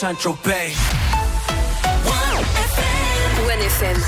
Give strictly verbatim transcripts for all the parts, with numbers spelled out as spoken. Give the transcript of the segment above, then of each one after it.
Saint-Tropez. one F M.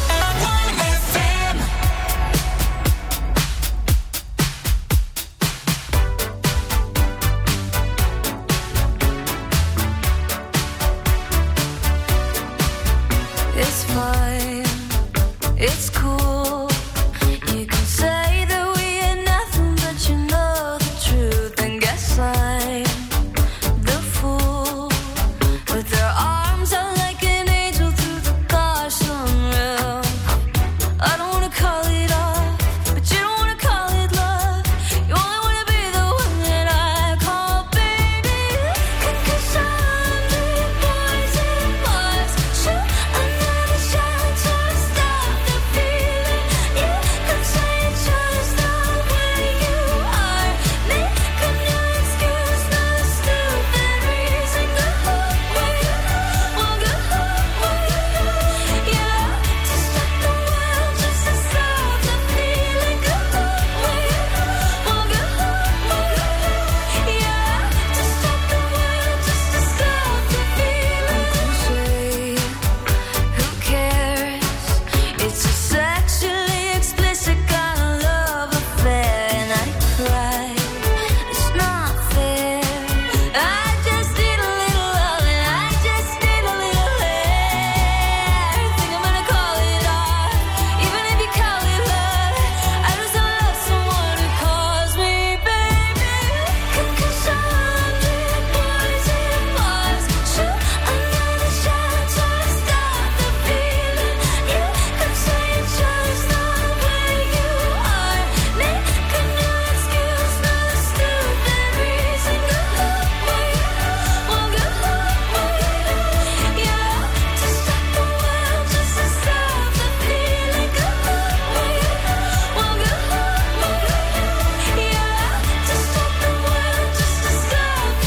It's fine, it's cool. You can say that we ain't nothing, but you know the truth. And guess I'm the fool. With their arms out like an angel through the gosh unreal. I don't wanna call it off, but you don't wanna call it love. You only wanna be the one that I call baby. Cause I'm the boys and boys. Shoot another shot to stop the feeling. You could say it's just the way you are. Make a new excuse, not a stupid reason. Go away, well go away. Yeah, to stop the world, just to stop the feeling. Go away, well go away. Yeah, to stop the world, just to stop the feeling. Who cares? It's a sexually explicit kind of love affair, and I cry. It's not fair. I just need a little love, and I just need a little hair. Think I'm gonna call it off, even if you call it love. I just don't love someone who calls me baby. Cause I'm the boys and boys. Shoot another shot to stop the feeling. You could say it's just the way you are. Make a new excuse, not a stupid reason. Go away, well go away. Yeah, to stop the world, just to stop the feeling. Go away, well go away. Yeah, to stop the world, just to stop the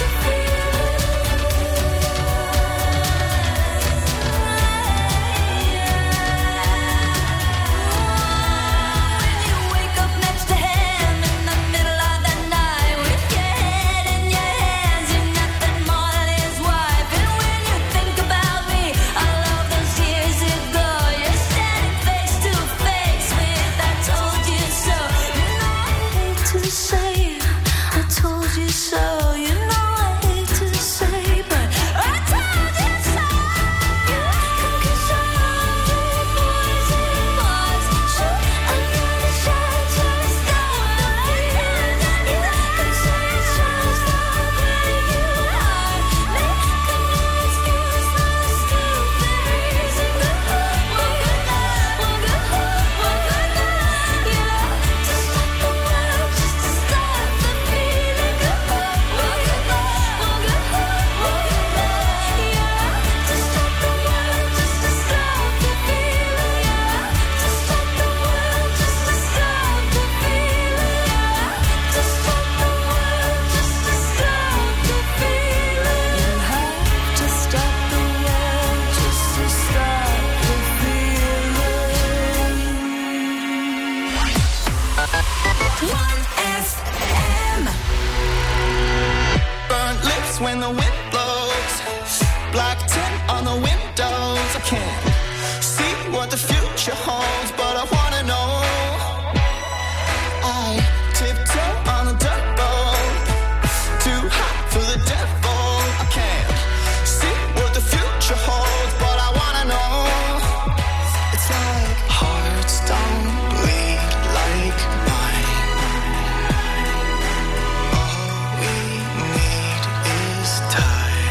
feeling. When you wake up next to him in the middle of the night with your head in your hands, you're nothing more than his wife. And when you think about me, all of those years ago, you're standing face to face with I told you so. You know I hate to say I told you so. You know I hate to say, but I told you so. Cause I'm the boys and boys. Shoot another shot to stop the feeling. You could say it's just the way you are. Make a new excuse, not a stupid reason. Go away, well go away. Yeah, to stop the world, just to stop the feeling. Go away, well go away. Yeah, to stop the world, just to stop the feeling. Yeah, to stop the world, just to stop the feeling. Yeah, to stop the world, just to stop the feeling. You have to stop the world just to stop the feeling. one F M. Burnt lips when the wind blows. Black tint on the windows. I can't see what the future holds, but I wanna know. I tiptoe on a dirt road. Too hot for the devil. I can't see what the future holds, but I wanna know. It's like hearts don't bleed like mine. All we need is time.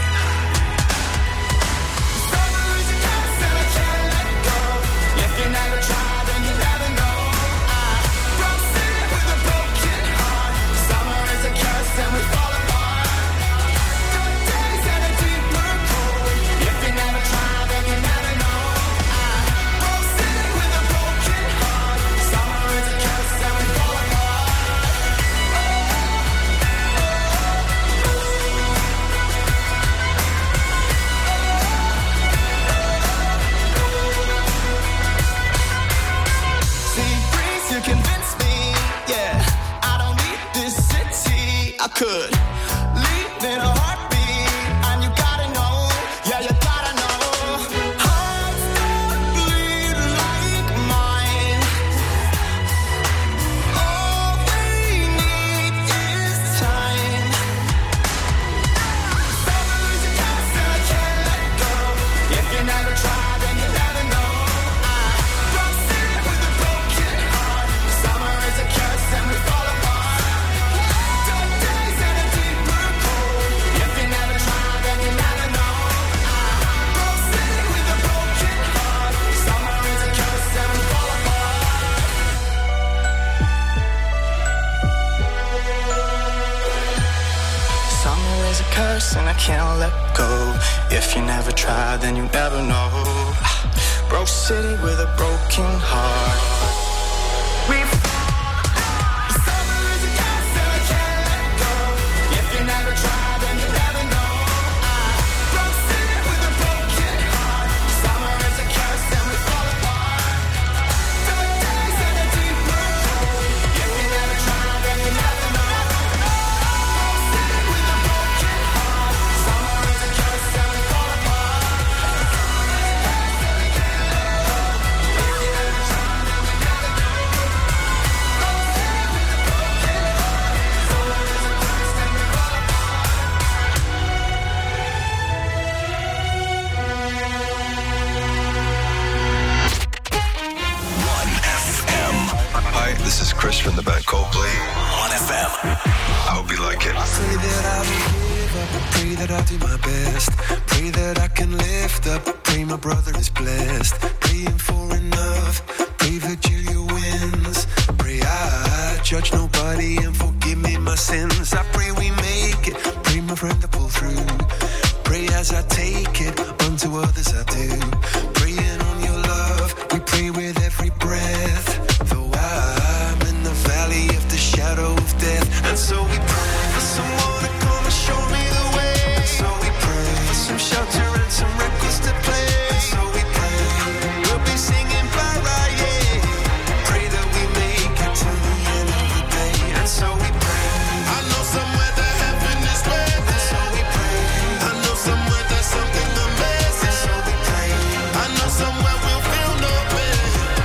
Summer is a curse and I can't let go. If you never try, then you never know. I broke city with a broken heart. Summer is a curse and we fall apart. Dark days and a deeper cold. If you never try, then you never know. I broke city with a broken heart. Summer is a curse and we fall apart. See, breeze, you convince me, yeah. I don't need this city. I could leave in a heartbeat, and you gotta know close and I can't let go. If you never try, then you never know. Broke city with a broken heart. We Chris from the band Coldplay. one F M. I hope you like it. I pray that I don't give up. I pray that I'll do my best. Pray that I can lift up. Pray my brother is blessed. Praying for enough. Pray Virginia wins. Pray I judge nobody and forgive me my sins. I pray we make it. Pray my friend to pull through. Pray as I take it. Unto others I do. Praying on your love. We pray with every breath. Though I'm in the valley of the shadow of death. And so we pray for someone to come and show me the way. And so we pray for some shelter and some records to play. And so we pray we'll be singing para, yeah. Pray that we make it to the end of the day. And so we pray. I know somewhere that heaven is waiting. And so we pray. I know somewhere there's something amazing. And so we pray. I know somewhere we'll feel no pain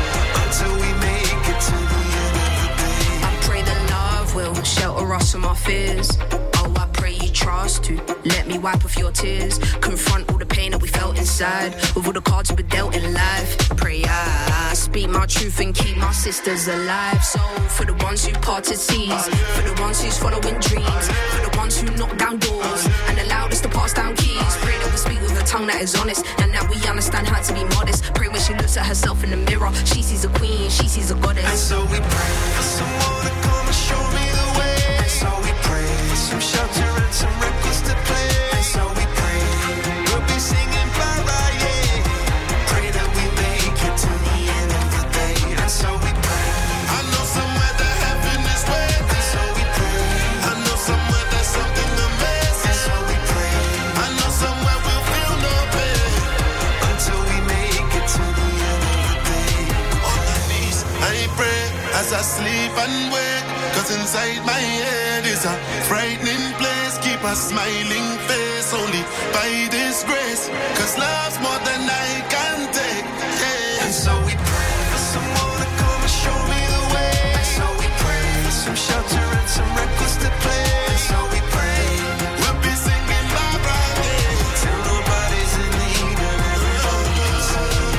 until we make it to the end of the day. I pray that love will shelter us from our fears. Oh, I pray you trust to let me wipe off your tears. Confront all the pain that we felt inside with all the cards we were dealt in life. Pray I speak my truth and keep my sisters alive. So for the ones who parted seas, for the ones who's following dreams, for the ones who knock down doors and allowed us to pass down keys. Pray that we speak with a tongue that is honest and that we understand how to be modest. Pray when she looks at herself in the mirror, she sees a queen, she sees a goddess. And so we pray for someone to come and show me the way. And so we pray for some shelter and some records to play. And so we pray we'll be singing para, yeah. Pray that we make it to the end of the day. And so we pray. I know somewhere that heaven is waiting. And so we pray. I know somewhere there's something amazing. And so we pray. I know somewhere we'll feel no pain until we make it to the end of the day. On my knees, I pray as I sleep and wake. Cause inside my head is a frightening place. Keep a smiling face only by this grace. Cause love's more than I can take, yeah. And so we pray for someone to come and show me the way. And so we pray for some shelter and some records to play. And so we pray we'll be singing bye bye, yeah. Till nobody's in need and everybody's in.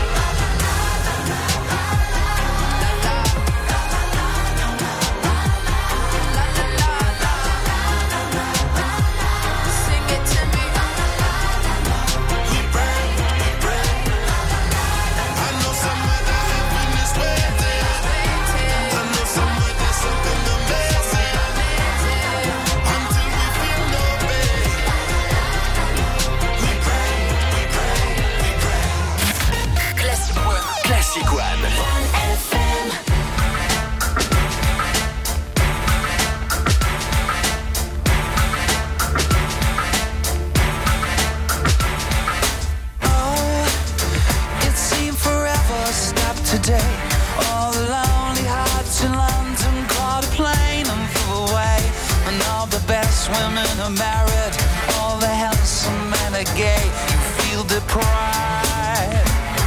Sing it to me. We pray, we pray. I know somewhere that heaven is waiting. I know somewhere there's something amazing. Until we feel no pain. We pray, we pray, we pray. Classic One. Classic One. It seemed forever stopped today. All the lonely hearts in London caught a plane and flew away. And all the best women are married, all the handsome men are gay. You feel deprived.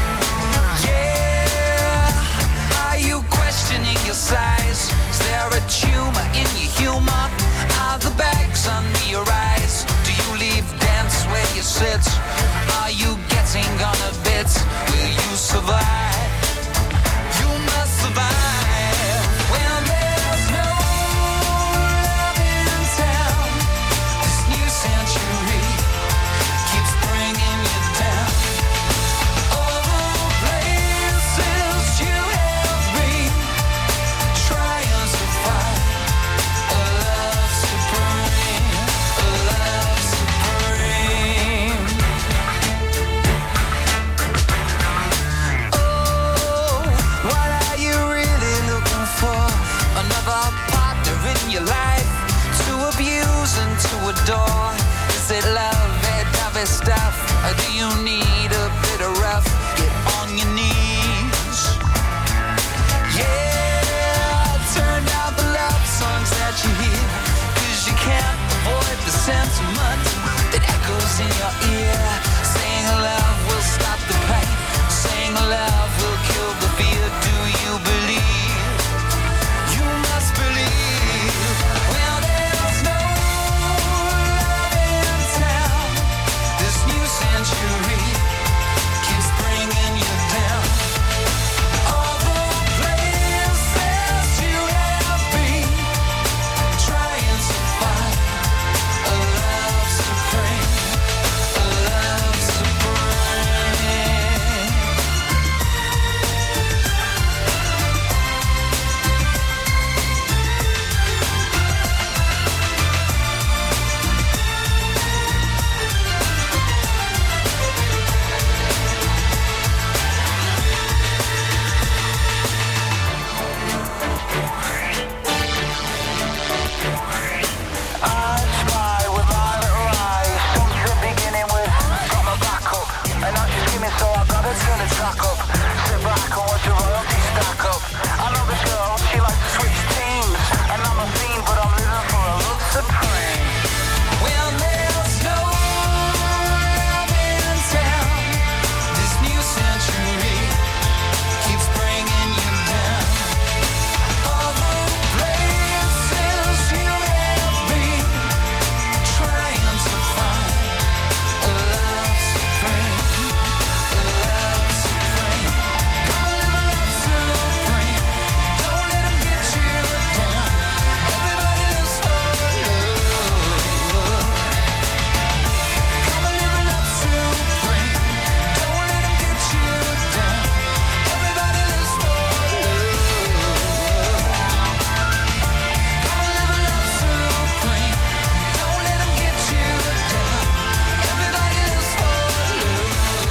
Yeah, are you questioning your size? Is there a tumor in your humor? Are the bags under your eyes? Do you leave dance where you sit? Are you getting on a bit? Will you survive? You must survive when there's no love in town. This new century keeps bringing you down. All the places you have been, trying to find a love supreme, a love supreme. adore? Is it love, that type of stuff? Or do you need a bit of rough? Get on your knees. Yeah, turn down the love songs that you hear, 'cause you can't avoid the sentiment that echoes in your ear. Saying love will stop the pain, saying love will kill the fear. Do you believe? You must believe. Well, there's no love in town. This new century keeps bringing you down. All the places you have been, trying to find a love supreme, a love supreme. I spy with my little eyes, something beginning with got my back up, and I'm just skimming, so I gotta turn the track up. Sit back and watch the royalty stack up. I know this girl, she likes to switch teams, and I'm a fiend, but I'm living for a love supreme. Well, there's no love in town. This new century keeps bringing you down. All the places you have been, trying to find a love supreme, a love supreme. Come live a love supreme. Don't let 'em get you down. Everybody lives for love. Come live a love supreme. Don't let 'em get you down. Everybody lives for love. Come live a love supreme. Don't let 'em get you down. Everybody lives for love.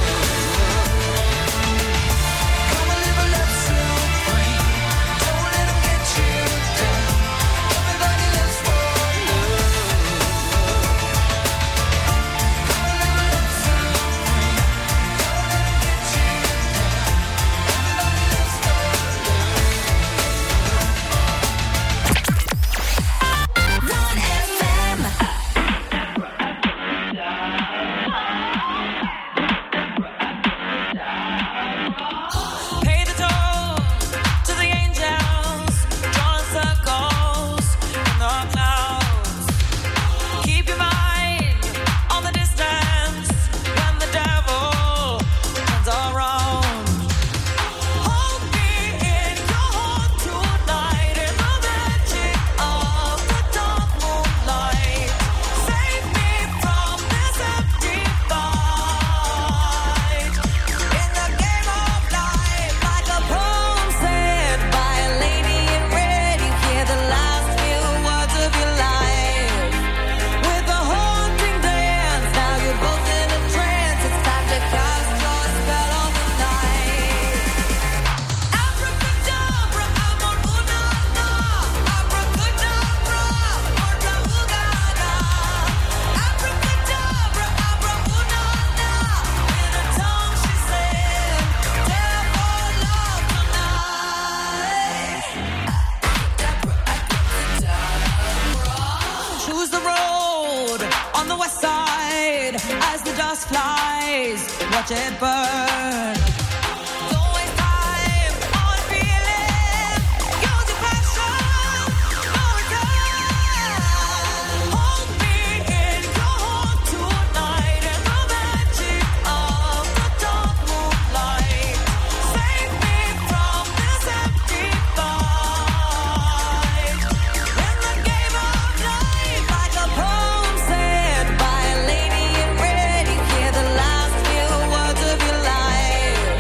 Come live a love supreme. Don't let 'em get you down. Everybody lives for love. Come live a love supreme. Don't let 'em get you down. Everybody lives for One F M. Pay the toll to the angels, drawing circles in the clouds. Keep your mind on the distance when the devil turns around. Hold me in your heart tonight in the magic of the dark moonlight. Save me from this empty fight. In the game of life, like a poem said by a lady in red, you hear the last few words of your life. With a haunting dance, now you're both in a trance. It's time to cast your spell on the night. Abracadabra, amor una na. Abracadabra, morta ugana. Abracadabra, abra una na. In a tongue she said, devil love tonight. Choose the road on the west side as the dust flies. Watch it burn. Don't waste time on feeling. Use your passion. No return. Hold me in your heart tonight in the magic of the dark moonlight. Save me from this empty fight. In the game of life, like a poem said by a lady in red, you hear the last few words of your life.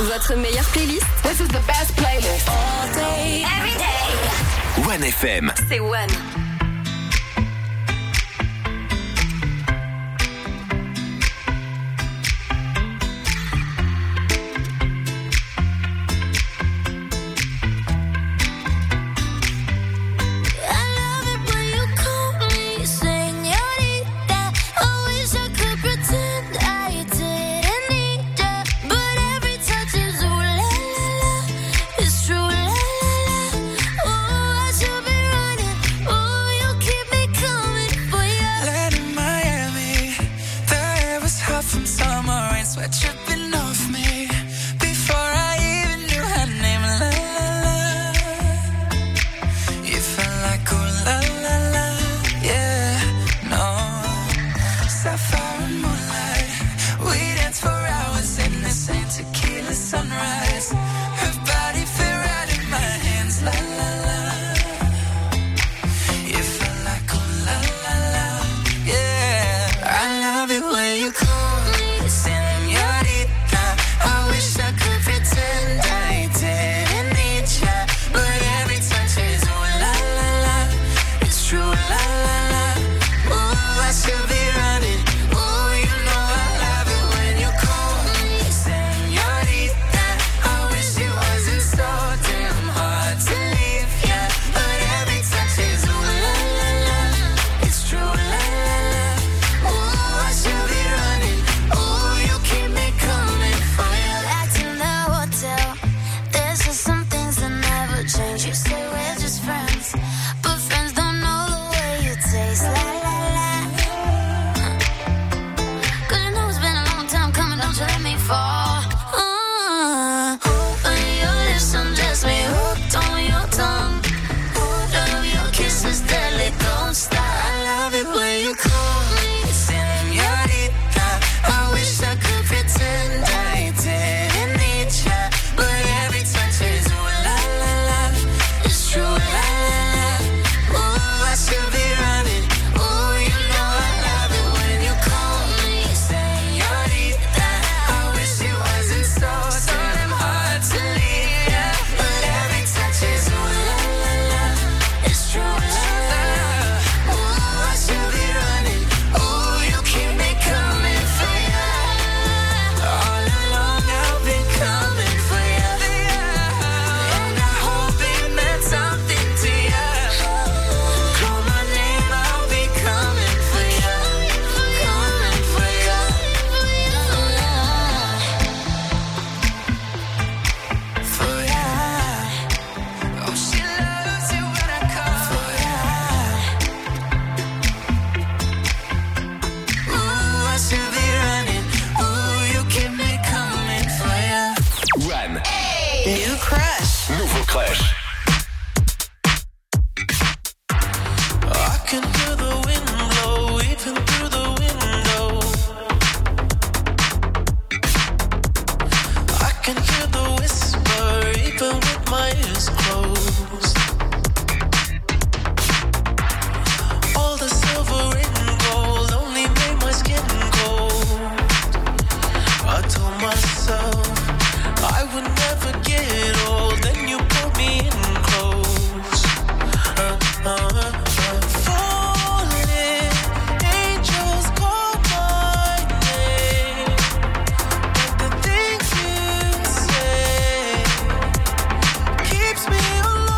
Votre meilleure playlist. This is the best playlist. All day, every day. One F M. C'est One. Keeps me alive.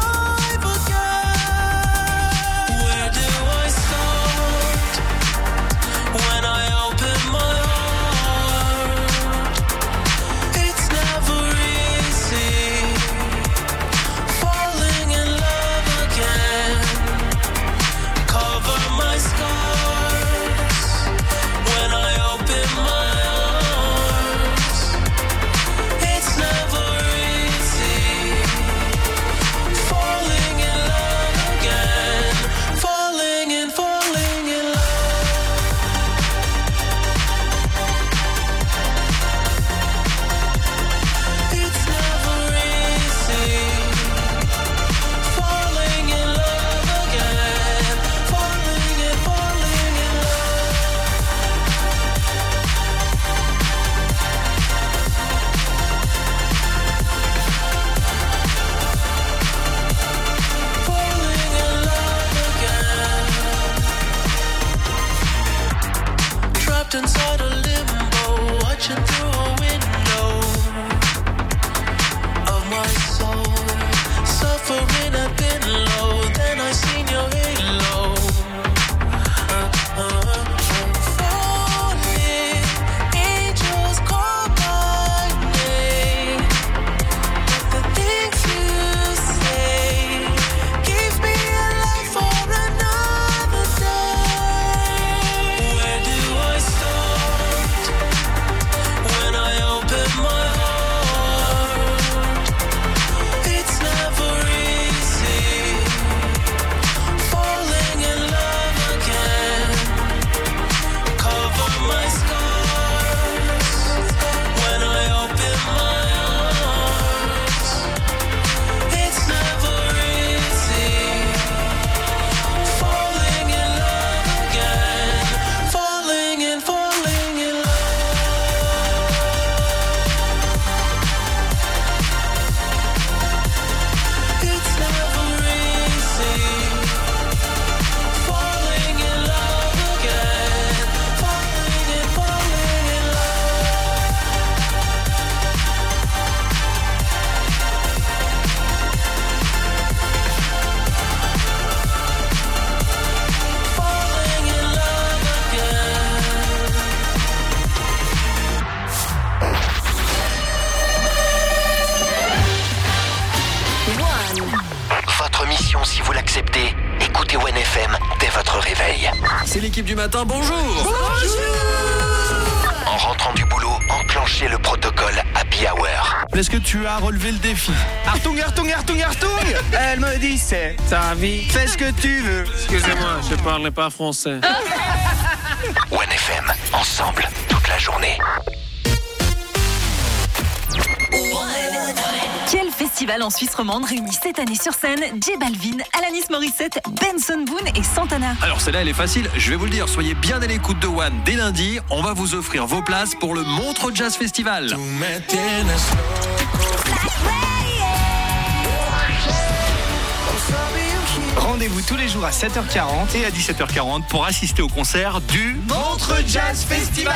c'est l'équipe du matin, bonjour. Bonjour. En rentrant du boulot, enclenchez le protocole Happy Hour. Est-ce que tu as relevé le défi? Artung, Artung, Artung, Artung. Elle me dit c'est ta vie, fais ce que tu veux. Excusez-moi, je parle pas français. One F M, ensemble, toute la journée. Quel festival en Suisse romande réunit cette année sur scène J Balvin, Alanis Morissette, Benson Boone et Santana? Alors celle-là elle est facile, je vais vous le dire, soyez bien à l'écoute de One dès lundi, on va vous offrir vos places pour le Montreux Jazz Festival. Rendez-vous tous les jours à sept heures quarante et à dix-sept heures quarante pour assister au concert du Montreux Jazz Festival.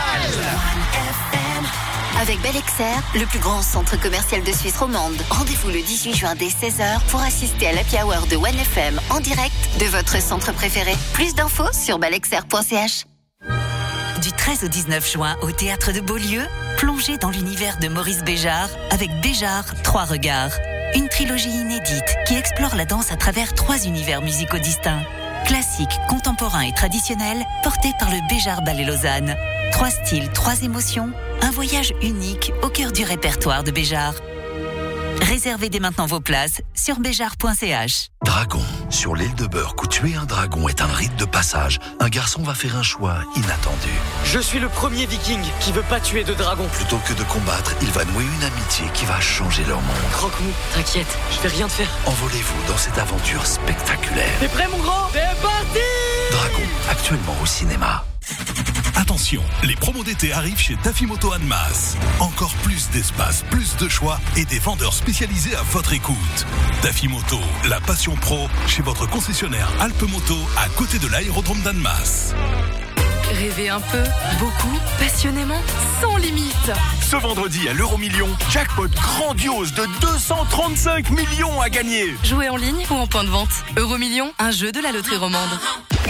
Avec Bel-Exer, le plus grand centre commercial de Suisse romande. Rendez-vous le dix-huit juin dès seize heures pour assister à l'Happy Hour de One F M en direct de votre centre préféré. Plus d'infos sur belexer point c h. Du treize au dix-neuf juin au Théâtre de Beaulieu, plongez dans l'univers de Maurice Béjart avec Béjart, Trois Regards. Une trilogie inédite qui explore la danse à travers trois univers musicaux distincts. Classique, contemporain et traditionnel, porté par le Béjart Ballet Lausanne. Trois styles, trois émotions, un voyage unique au cœur du répertoire de Béjart. Réservez dès maintenant vos places sur béjart point c h. Dragon. Sur l'île de Burke, où tuer un dragon est un rite de passage, un garçon va faire un choix inattendu. Je suis le premier viking qui veut pas tuer de dragon. Plutôt que de combattre, il va nouer une amitié qui va changer leur monde. Croque-mou, t'inquiète, je vais rien te faire. Envolez-vous dans cette aventure spectaculaire. T'es prêt mon grand? C'est parti! Dragon, actuellement au cinéma. Attention, les promos d'été arrivent chez Tafimoto Annemasse. Encore plus d'espace, plus de choix et des vendeurs spécialisés à votre écoute. Tafimoto, la passion pro, chez votre concessionnaire Alpemoto à côté de l'aérodrome d'Annemasse. Rêvez un peu, beaucoup, passionnément, sans limite. Ce vendredi à l'Euromillion, jackpot grandiose de deux cent trente-cinq millions à gagner. Jouez en ligne ou en point de vente. Euromillion, un jeu de la loterie romande.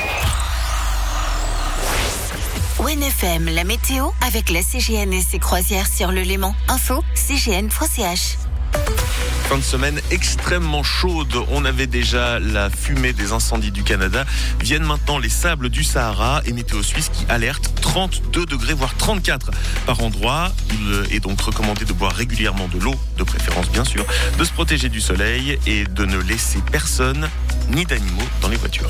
One F M, la météo avec la C G N et ses croisières sur le Léman. Info, c g n point c h. Fin de semaine extrêmement chaude. On avait déjà la fumée des incendies du Canada. Viennent maintenant les sables du Sahara et Météo Suisse qui alerte trente-deux degrés, voire trente-quatre par endroit. Il est donc recommandé de boire régulièrement de l'eau, de préférence bien sûr, de se protéger du soleil et de ne laisser personne ni d'animaux dans les voitures.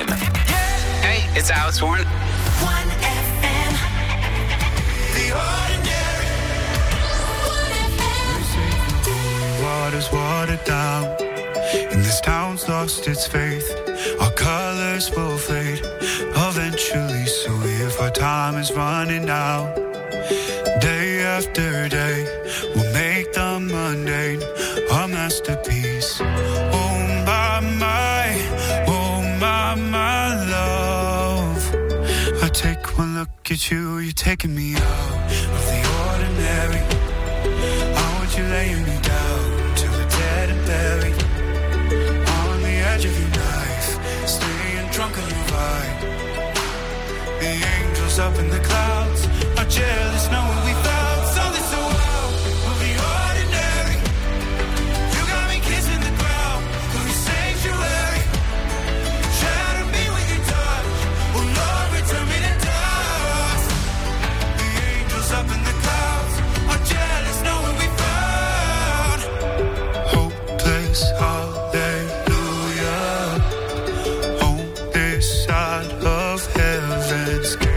Hey, it's Alex Warren. one F M. The ordinary. Water's watered down, and this town's lost its faith. Our colors will fade eventually. So if our time is running out, day after day, we'll make the mundane a masterpiece. Oh my, my, oh my, my love. I take one look at you, you're taking me out of the ordinary. I want you laying me down till we're dead and buried. On the edge of your knife, staying drunk on your vibe. The angels up in the clouds are jealous knowing we found something so wild of the ordinary. You got me kissing the ground of your sanctuary. Shatter me with your touch, oh Lord, return me to dust. The angels up in the clouds are jealous knowing we found hopeless hallelujah on this side of heaven's gate.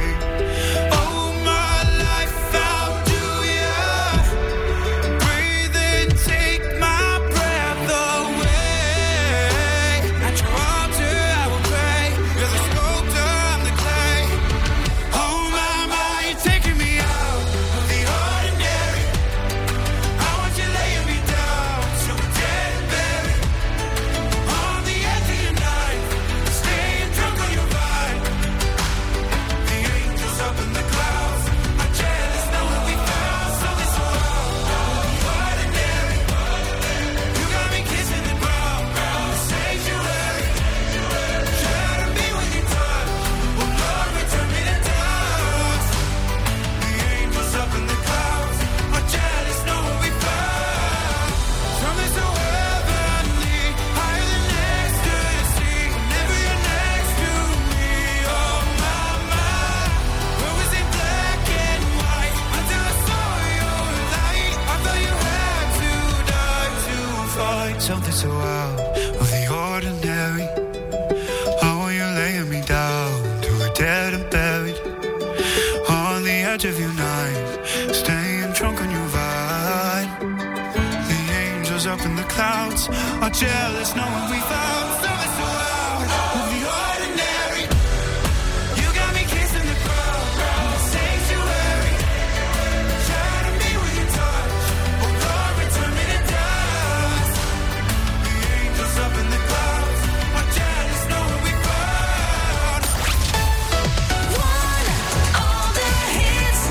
Something so out of the ordinary. How are you laying me down to a dead and buried? On the edge of your night, staying drunk on your vibe. The angels up in the clouds are jealous knowing we found something so out of the ordinary. You got me kissing the ground of the sanctuary. Shatter me with your touch, oh Lord, return me to dust. Up in the clouds, my jealous knowing we found one, all the hits.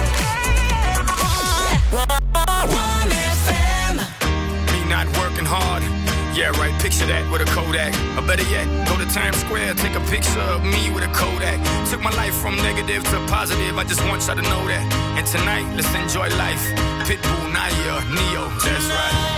one F M. Me not working hard. Yeah, right, picture that with a Kodak. Or better yet, go to Times Square, take a picture of me with a Kodak. Took my life from negative to positive, I just want y'all to know that. And tonight, let's enjoy life. Pitbull, Naya, Neo, that's right.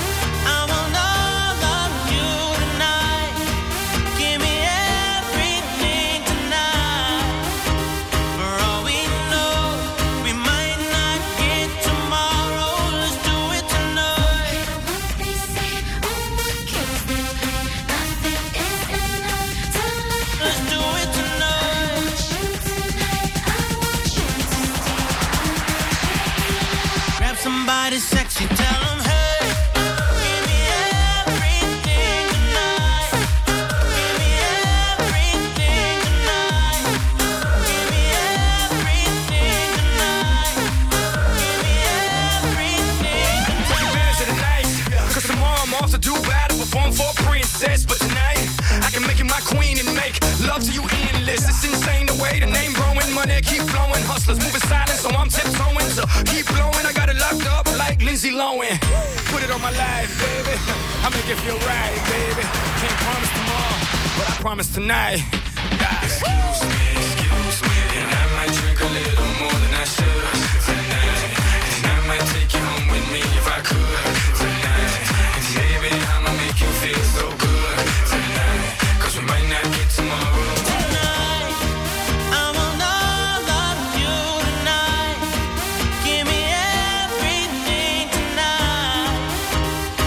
Somebody sexy, tell them, hey, give me everything tonight. Give me everything tonight. Give me everything tonight. Give me everything tonight. Take advantage of the night, cause tomorrow I'm off to Dubai to perform for a princess. But tonight, I can make you my queen and make love to you endless. It's insane the way the name growing, money keep flowing. Hustlers moving silent, so I'm tiptoeing. So keep blowing, I got it locked up like Lindsay Lohan. Put it on my life, baby. I make it feel right, baby. Can't promise tomorrow, but I promise tonight. Ah. Excuse me, excuse me, and I might drink a little more than I should tonight. And I might take you home with me if I could tonight. And baby, I'ma make you feel so good tonight. Cause we might not get tomorrow.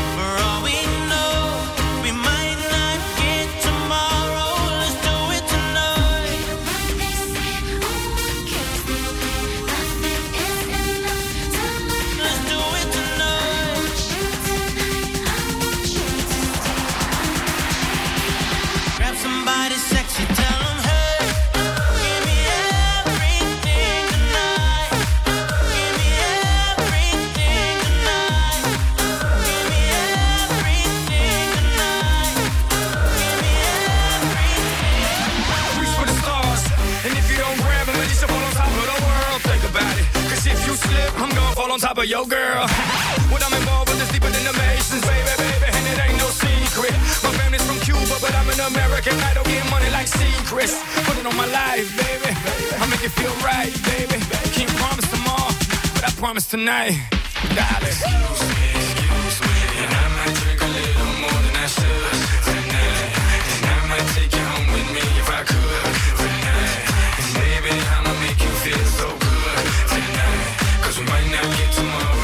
Tonight on top of your girl. When I'm involved with this deeper than the Masons, baby, baby, and it ain't no secret. My family's from Cuba, but I'm an American. I don't get money like secrets. Put it on my life, baby. I make it feel right, baby. Can't promise tomorrow, but I promise tonight, darling. Excuse me, excuse me, and I might drink a little more than I should tonight. And I might take you home with me if I could tonight. And baby, I'ma make you feel so good tonight. Cause we might not get tomorrow.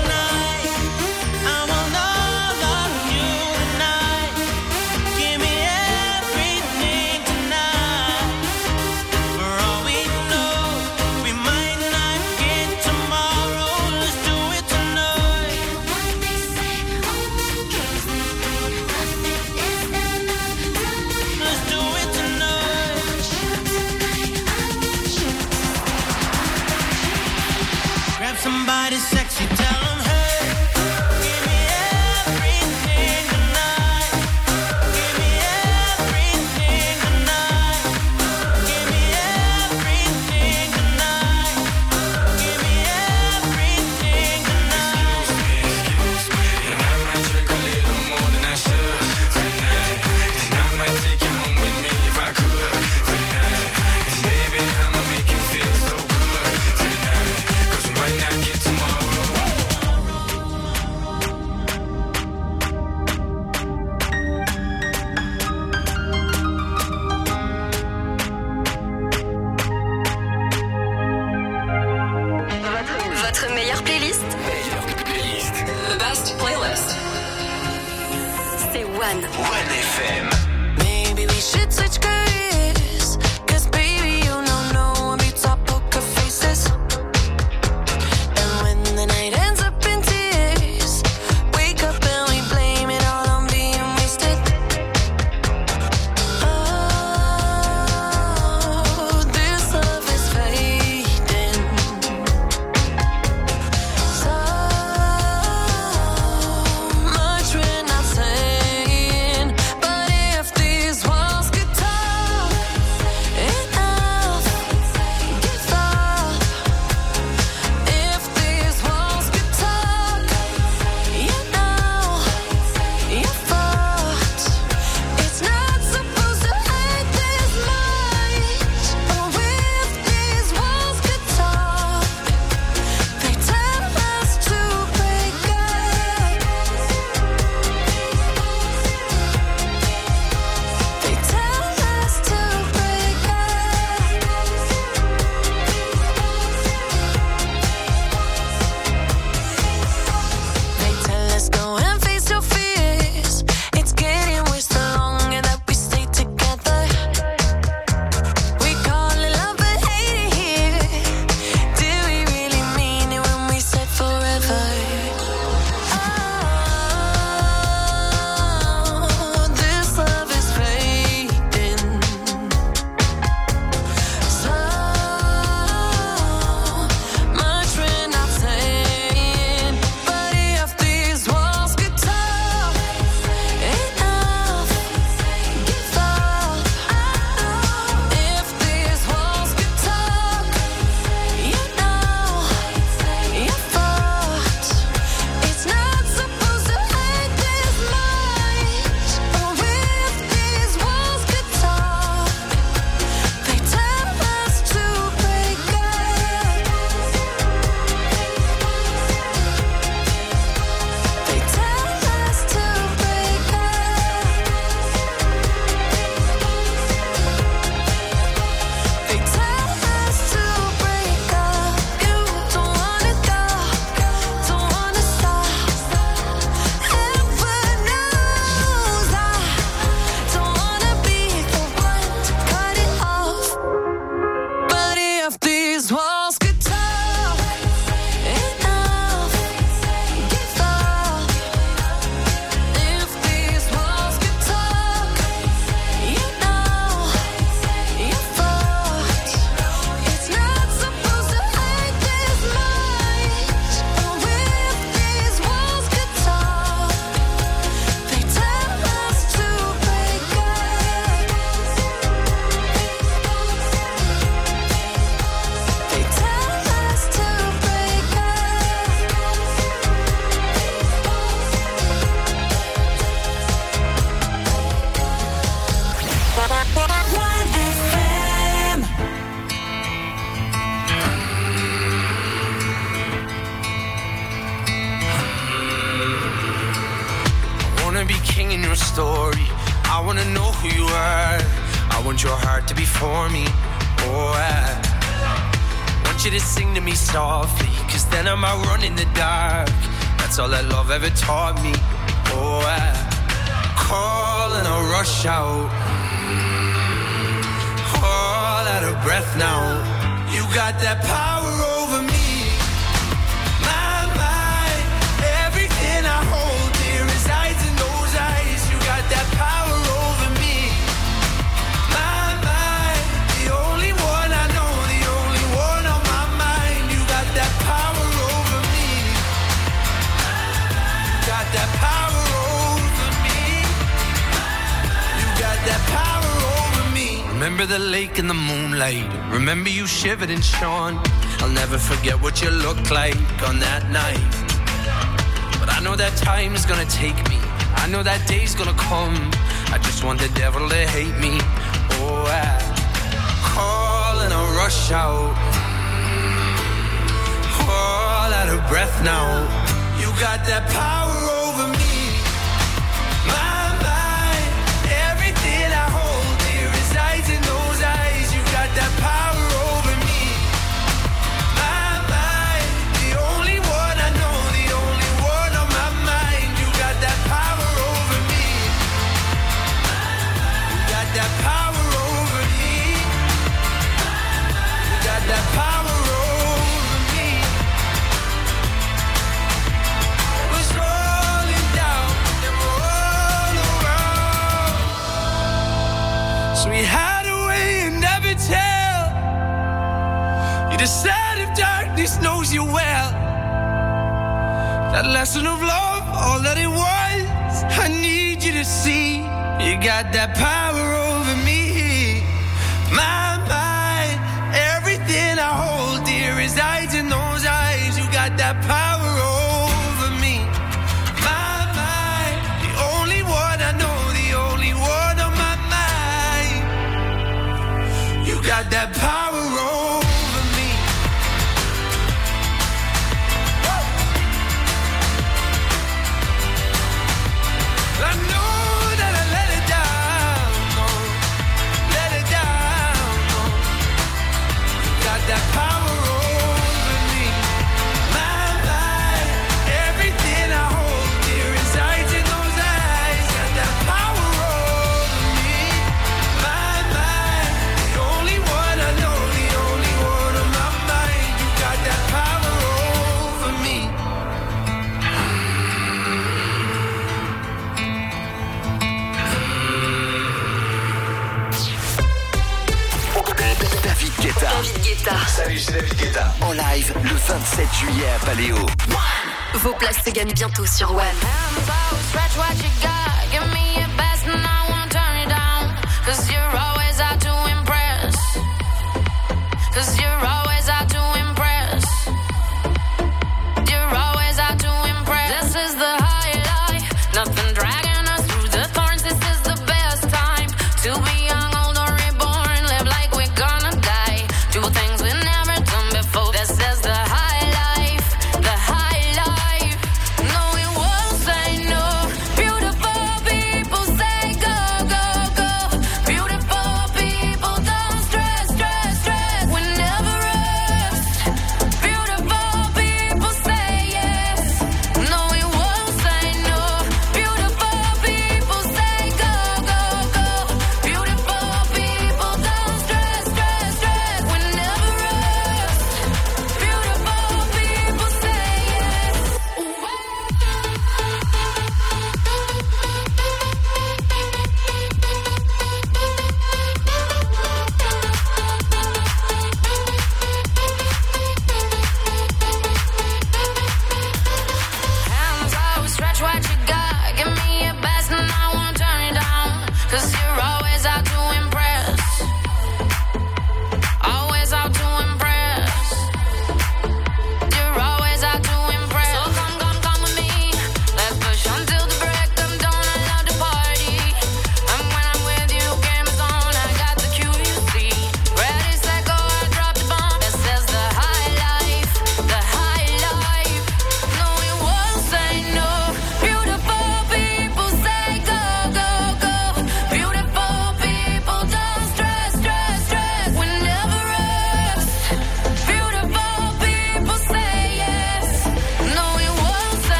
Somebody sexy, tell them, hey, give me everything tonight. Give me everything tonight. Give me everything tonight. Give me everything tonight. Excuse me, excuse me, and I might drink a little more than I should tonight. And I might take you home with me if I could tonight. And baby, I'ma make you feel so good tonight. Cause we might not get tomorrow. Votre, votre meilleure playlist. Meilleure playlist. The best playlist. C'est One. One F M. Maybe we should switch careers. Cause baby, you don't know I'll be top poker faces. And when the night ends up in tears, wake up and we blame it all on being wasted. Oh, this love is fading. So much we're not saying. But if these walls could talk, Story. I wanna know who you are. I want your heart to be for me. Oh, I want you to sing to me softly, cause then I might run in the dark. That's all that love ever taught me. Oh, I call and I rush out, all out of breath now. You got that power over me. My mind, everything I hold dear resides in those eyes. That power over me. My mind, the only one I know, the only one on my mind. You got that power over me. You got that power over me. You got that power over me. Remember the lake in the moonlight. Remember you shivered and shone. I'll never forget what you looked like on that night. But I know that time is gonna take me. I know that day's gonna come. I just want the devil to hate me. Oh, I call and I rush out, all out of breath now. You got that power over me. My mind, everything I hold dear resides in those eyes. You got that power over me. My mind, the only one I know, the only one on my mind. You got that power. That power over me. You got that power over me. It was rolling down and roll around. So we hide away and never tell. You decide if darkness knows you well. That lesson of love, all that it was, I need you to see. You got that power over me. My mind, everything I hold dear resides in those eyes. You got that power over me. My mind, the only one I know, the only one on my mind. You got that power over me. I know. That power over me. My mind, everything I hold dear resides in those eyes. Got that power over me. My mind, the only one I know, the only one on my mind. You got that power over me. David Guetta. David Guetta. Salut, c'est David Guetta. En live le vingt-sept juillet à Paléo. Vos places se gagnent bientôt sur One. Nothing dragging us through the thorns. This is the best time to be young, old, or reborn. Live like we're gonna die. Do things we've never done before. This is the high life, the high life. No, we won't say no. Beautiful people.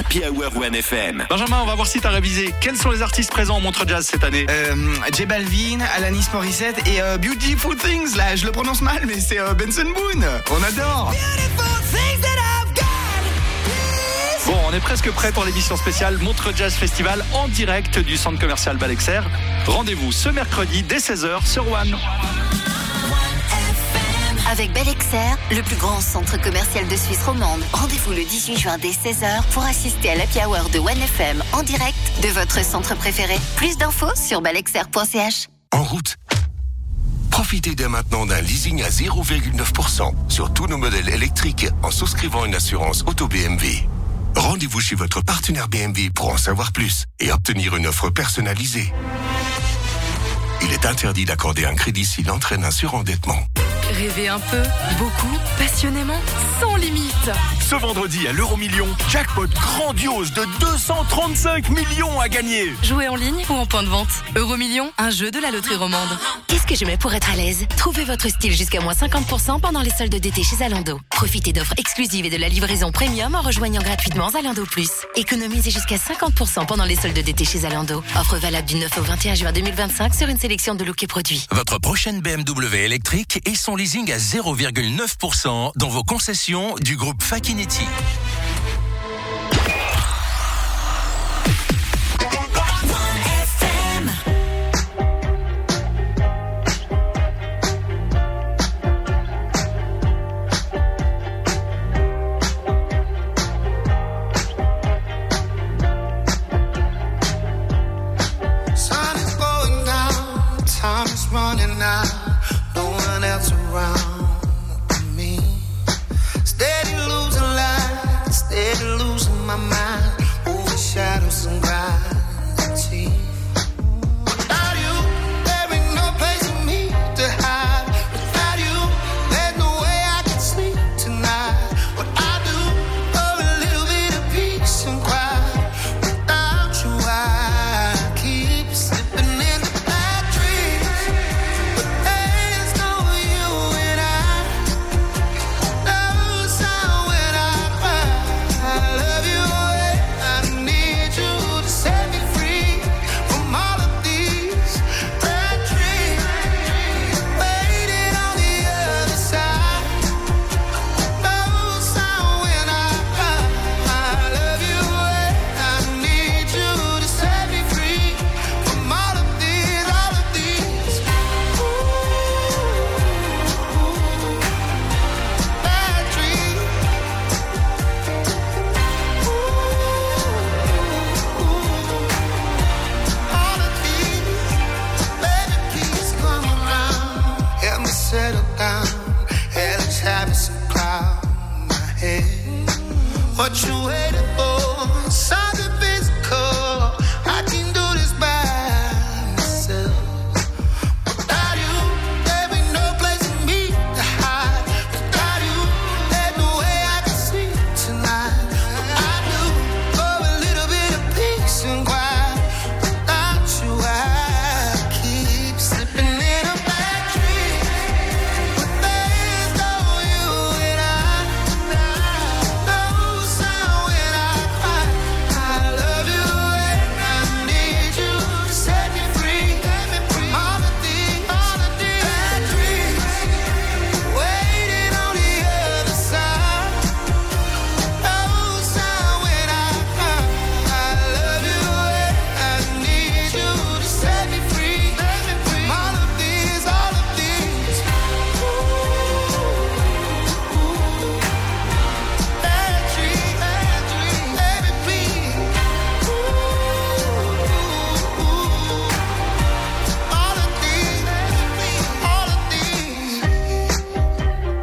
Happy Hour One F M. Benjamin, on va voir si t'as révisé. Quels sont les artistes présents au Montreux Jazz cette année? Euh, J Balvin, Alanis Morissette et euh, Beautiful Things, là, je le prononce mal, mais c'est euh, Benson Boone. On adore. Bon, on est presque prêt pour l'émission spéciale Montreux Jazz Festival en direct du centre commercial Balexer. Rendez-vous ce mercredi dès seize heures sur One. Avec Balexer, le plus grand centre commercial de Suisse romande. Rendez-vous le dix-huit juin dès seize heures pour assister à l'Happy Hour de One F M en direct de votre centre préféré. Plus d'infos sur balexer point c h. En route. Profitez dès maintenant d'un leasing à zéro virgule neuf pour cent sur tous nos modèles électriques en souscrivant une assurance auto B M W. Rendez-vous chez votre partenaire B M W pour en savoir plus et obtenir une offre personnalisée. Il est interdit d'accorder un crédit s'il entraîne un surendettement. Rêvez un peu, beaucoup, passionnément, sans limite. Ce vendredi à l'Euromillion, jackpot grandiose de deux cent trente-cinq millions à gagner. Jouez en ligne ou en point de vente. Euromillion, un jeu de la loterie romande. Qu'est-ce que je mets pour être à l'aise? Trouvez votre style jusqu'à moins cinquante pour cent pendant les soldes d'été chez Zalando. Profitez d'offres exclusives et de la livraison premium en rejoignant gratuitement Zalando Plus. Économisez jusqu'à cinquante pour cent pendant les soldes d'été chez Zalando. Offre valable du neuf au vingt et un juin deux mille vingt-cinq sur une sélection de looks et produits. Votre prochaine B M W électrique et son leasing à zéro virgule neuf pour cent dans vos concessions du groupe Fakinetti. Sun is going down, time is running out, no one else around me. Steady losing light, steady losing my mind, over shadows and gravity. Without you, there ain't no place for me to hide. Without you, there's no way I can sleep tonight. What I do for a little bit of peace and quiet. Without you, I keep slipping into bad dreams. But there's no you and I. No sound when I cry. I love you and I need you to set me free from all of these bad dreams. Waiting on the other side. No sound when I cry. I love you and I need you to set me free from all of these, all of these bad dreams. All of these, baby, please come around. Help me settle down. Hellish habits and cloud my head. What you waiting for? Something physical. I can do this by myself. Without you, there ain't no place for me to hide. Without you, there's no way I can sleep tonight. I do for a little bit of peace and quiet. Without you, I keep slipping in a bad dream. But there's no you and I. No sound when I cry. I love you and I need you to set me free from all of these, all of these bad dreams. Waiting on the other side. No sound when I cry. I love you and I need you to set me free from all of these, all of these bad dreams, bad dreams, baby, please. All of these, all of these.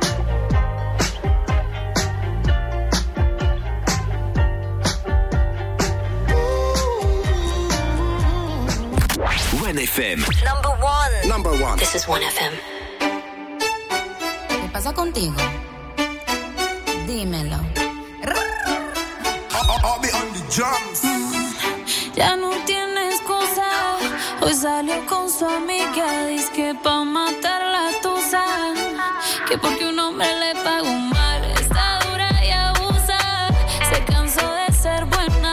One F M. Number one. Number one. This is One F M. ¿Qué pasa contigo? Dímelo. Ya no tiene excusa. Hoy salió con su amiga. Dice que pa' matar la tusa. Que porque un hombre le pagó mal. Está dura y abusa. Se cansó de ser buena.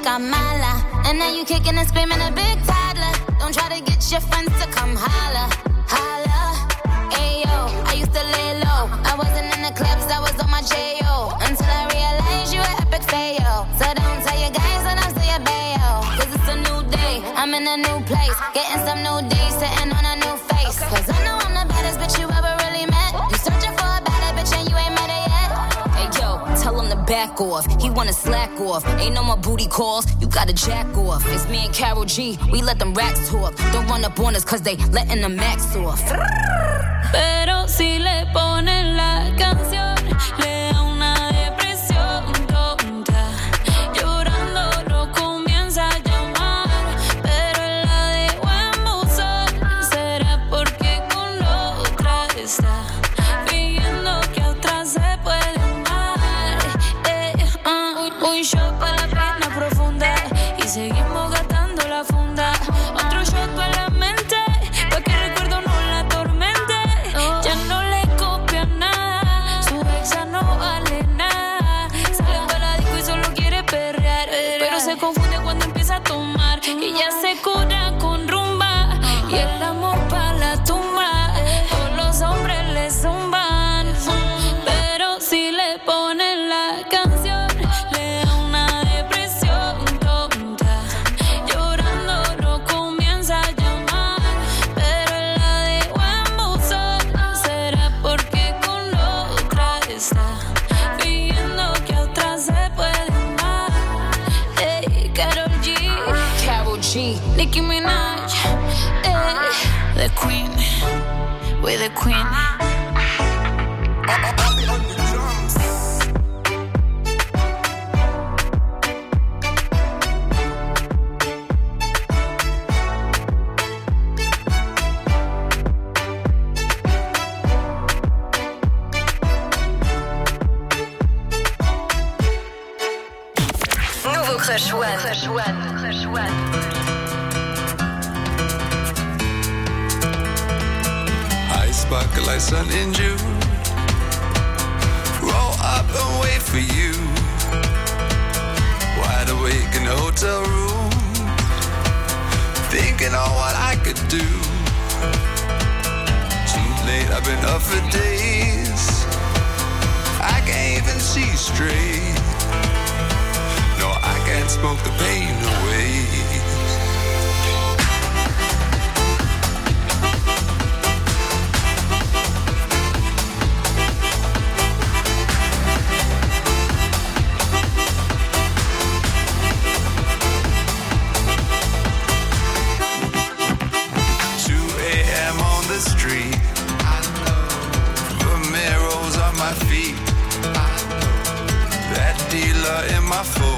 like I'm mala. And now you kicking and screaming a big toddler. Don't try to get your friends to come holla, holla. Ayo, I used to lay low. I wasn't in the clubs, I was on my J O. Until I realized you were epic fail. So don't tell your guys when I'm still your bayo. Cause it's a new day, I'm in a new place. Getting some new days, sitting on a new face. Cause I know I'm the baddest bitch you ever really met. You searching for a better bitch and you ain't met her yet. Hey yo, tell him to back off. He wanna slack off. Ain't no more booty calls, you gotta jack off. It's me and Karol G, we let them racks talk. Don't run up on us cause they letting the max off. Pero si le ponen la canción, le da una depresión tonta. Llorando no comienza a llamar, pero él la dejó en buzón. ¿Será porque con otra está fingiendo que a otra se puede amar? Eh, uh, un shot para la pena profunda y seguimos gastando la funda. Otro shot para la mente, pa' que recuerdo no la atormente. Ya no le copia nada, su exa no vale nada. Sale para la disco y solo quiere perrear, pero se confunde cuando empieza a tomar. Y ya se cura con rumba y el amor pa' la tumba. Todos los hombres le zumban, pero si le ponen la canción, le da una depresión tonta. Llorando no comienza a llamar, pero él la dejó en buzón. ¿Será porque con otra está fingiendo que a otra se puede amar? Hey, Karol G, Karol G, Nicki Minaj, hey, the queen, we're the queen. Nouveau Crush One. Crush One. Crush One. I sparkle like sun in June. Roll up and wait for you. Wide awake in the hotel room, thinking on what I could do. Too late, I've been up for days. I can't even see straight. No, I can't smoke the pain away. Street, I know. Romero's on my feet, I know. That dealer in my phone.